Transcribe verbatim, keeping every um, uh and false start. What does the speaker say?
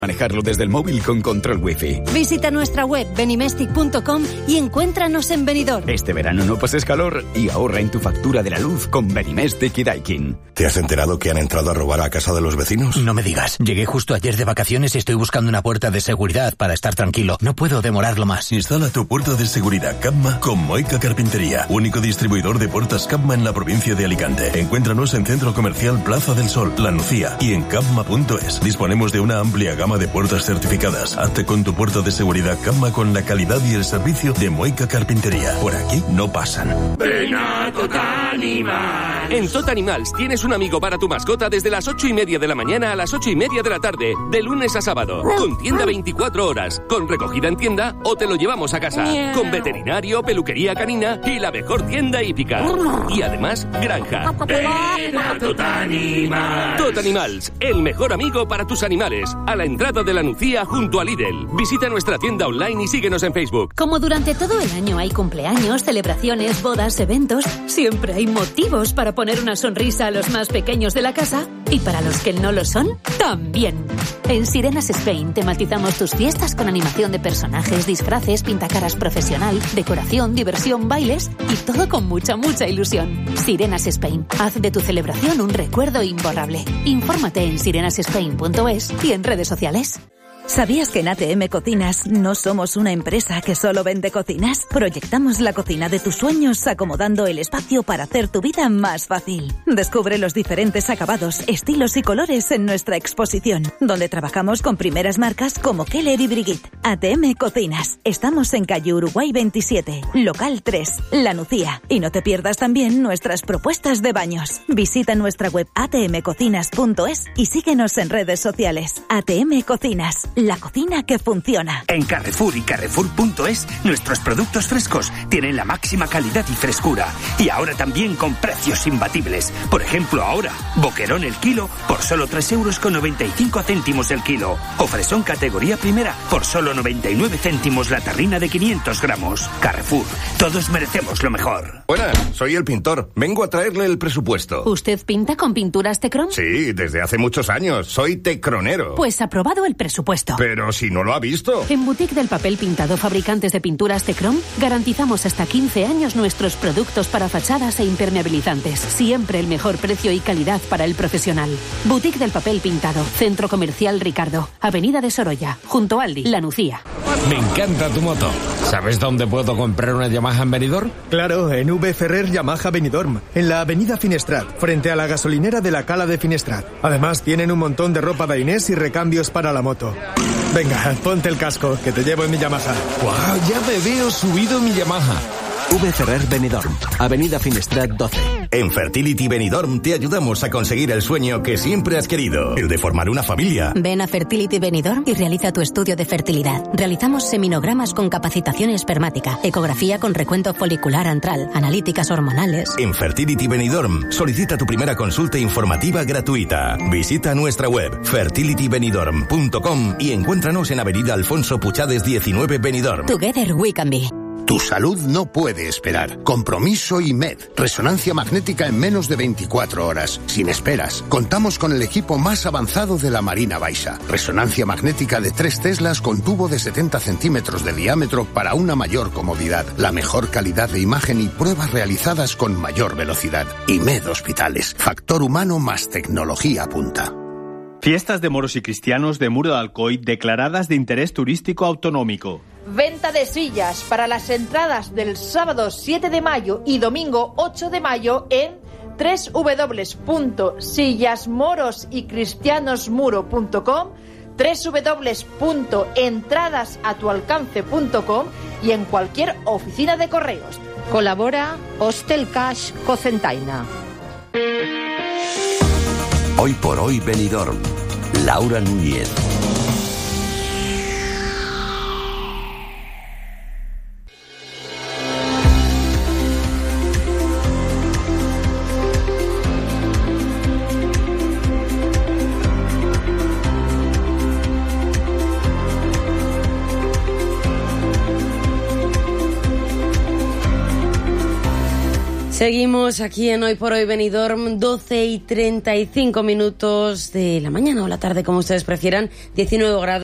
Manejarlo desde el móvil con control wifi. Visita nuestra web benimestic punto com y encuéntranos en Benidorm. Este verano no pases calor y ahorra en tu factura de la luz con Benimestic y Daikin. ¿Te has enterado que han entrado a robar a casa de los vecinos? No me digas. Llegué justo ayer de vacaciones y estoy buscando una puerta de seguridad para estar tranquilo. No puedo demorarlo más. Instala tu puerta de seguridad Capma con Moica Carpintería, único distribuidor de puertas Capma en la provincia de Alicante. Encuéntranos en Centro Comercial Plaza del Sol, La Nucía y en capma punto es. Disponemos de una amplia gama de puertas certificadas. Hazte con tu puerta de seguridad Capma con la calidad y el servicio de Moica Carpintería. Por aquí no pasan. Ven a Totanimals. En Totanimals tienes un amigo para tu mascota desde las ocho y media de la mañana a las ocho y media de la tarde, de lunes a sábado, con tienda veinticuatro horas, con recogida en tienda o te lo llevamos a casa, con veterinario, peluquería canina y la mejor tienda hípica. Y además, granja. Ven a Totanimals. Totanimals, el mejor amigo para tus animales, a la entrada de la Nucía junto a Lidl. Visita nuestra tienda online y síguenos en Facebook. Como durante todo el año hay cumpleaños, celebraciones, bodas, eventos, siempre hay motivos para poner una sonrisa a los más pequeños de la casa y para los que no lo son, también. En Sirenas Spain tematizamos tus fiestas con animación de personajes, disfraces, pintacaras profesional, decoración, diversión, bailes y todo con mucha, mucha ilusión. Sirenas Spain. Haz de tu celebración un recuerdo imborrable. Infórmate en sirenas spain punto es y en redes sociales. ¿Sabías que en A T M Cocinas no somos una empresa que solo vende cocinas? Proyectamos la cocina de tus sueños acomodando el espacio para hacer tu vida más fácil. Descubre los diferentes acabados, estilos y colores en nuestra exposición, donde trabajamos con primeras marcas como Keller y Brigitte. A T M Cocinas. Estamos en calle Uruguay veintisiete, local tres, La Nucía. Y no te pierdas también nuestras propuestas de baños. Visita nuestra web a t m cocinas punto es y síguenos en redes sociales. A T M Cocinas. La cocina que funciona. En Carrefour y Carrefour punto es, nuestros productos frescos tienen la máxima calidad y frescura. Y ahora también con precios imbatibles. Por ejemplo, ahora, boquerón el kilo por solo tres euros con noventa y cinco céntimos el kilo. O fresón categoría primera por solo noventa y nueve céntimos la tarrina de quinientos gramos. Carrefour, todos merecemos lo mejor. Buenas, soy el pintor. Vengo a traerle el presupuesto. ¿Usted pinta con pinturas Tecron? Sí, desde hace muchos años. Soy tecronero. Pues aprobado el presupuesto. Pero si no lo ha visto. En Boutique del Papel Pintado, fabricantes de pinturas Tecron, garantizamos hasta quince años nuestros productos para fachadas e impermeabilizantes. Siempre el mejor precio y calidad para el profesional. Boutique del Papel Pintado, Centro Comercial Ricardo, Avenida de Sorolla, junto a Aldi, La Nucía. Me encanta tu moto. ¿Sabes dónde puedo comprar una Yamaha en Benidorm? Claro, en V. Ferrer Yamaha Benidorm, en la avenida Finestrat, frente a la gasolinera de la Cala de Finestrat. Además, tienen un montón de ropa de Inés y recambios para la moto. Venga, ponte el casco, que te llevo en mi Yamaha. ¡Guau! Ya me veo subido en mi Yamaha. V. Ferrer Benidorm, avenida Finestrat doce. En Fertility Benidorm te ayudamos a conseguir el sueño que siempre has querido, el de formar una familia. Ven a Fertility Benidorm y realiza tu estudio de fertilidad. Realizamos seminogramas con capacitación espermática, ecografía con recuento folicular antral, analíticas hormonales. En Fertility Benidorm solicita tu primera consulta informativa gratuita. Visita nuestra web fertility benidorm punto com y encuéntranos en avenida Alfonso Puchades diecinueve Benidorm. Together we can be. Tu salud no puede esperar. Compromiso I M E D. Resonancia magnética en menos de veinticuatro horas. Sin esperas. Contamos con el equipo más avanzado de la Marina Baixa. Resonancia magnética de tres Teslas con tubo de setenta centímetros de diámetro para una mayor comodidad. La mejor calidad de imagen y pruebas realizadas con mayor velocidad. I M E D Hospitales. Factor humano más tecnología punta. Fiestas de moros y cristianos de Muro de Alcoy declaradas de interés turístico autonómico. Venta de sillas para las entradas del sábado siete de mayo y domingo ocho de mayo en doble u doble u doble u punto sillas moros y cristianos muro punto com, doble u doble u doble u punto entradas a tu alcance punto com y en cualquier oficina de correos. Colabora Hostel Cash Cocentaina. Hoy por hoy Benidorm. Laura Núñez. Seguimos aquí en Hoy por Hoy Benidorm, doce y treinta y cinco minutos de la mañana o la tarde, como ustedes prefieran, diecinueve grados.